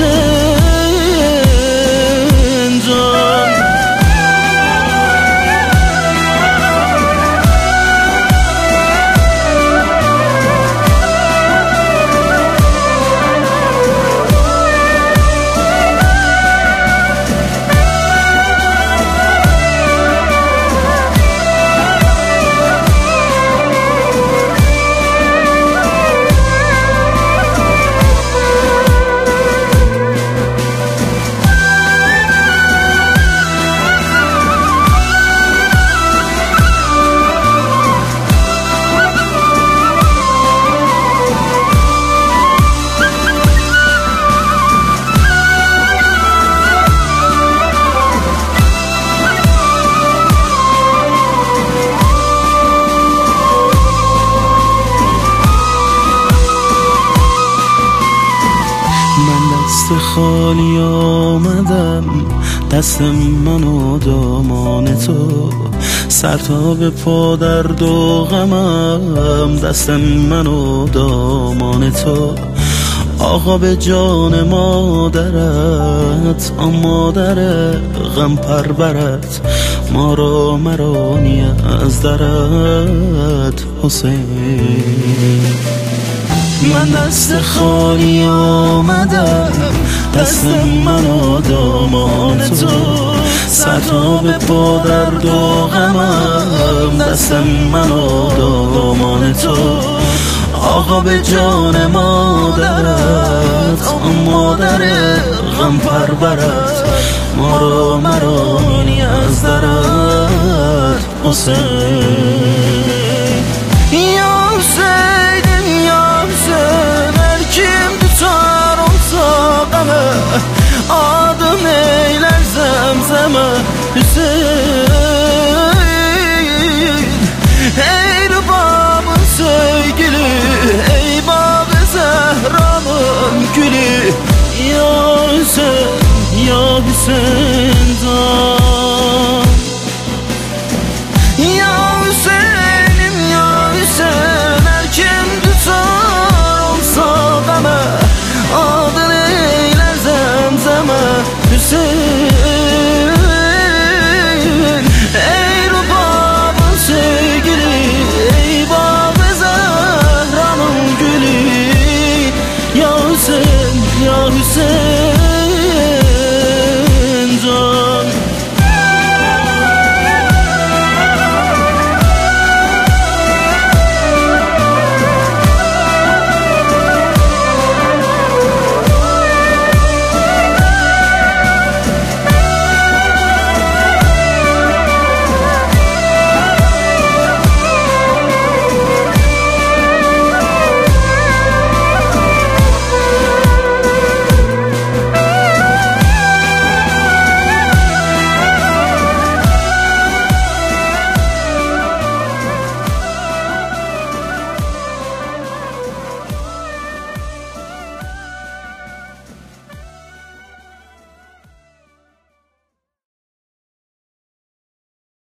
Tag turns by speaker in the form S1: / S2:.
S1: حسین جان. دست خالی آمدم، دست من و دامان تو، سر تا به پا درد و غمم، دست من و دامان تو. آقا به جان مادرت، آن مادر غم پرورت، ما را مرانی از درت حسین. من دست خالی آمدم، دست من و دامان تو، سر تا به پا درد و غمم، دست من و دامان تو. آقا به جان مادرت، آن مادر غم پرورت، ما را مرانی از درت حسین. یا حسین یا حسین، هر kim tutar olsa qamı، adım eyler zemzeme Hüseyin. Ey rübabın sevgili, ey bağı Zehra'nın gülü, ya Hüseyin ya Hüseyin.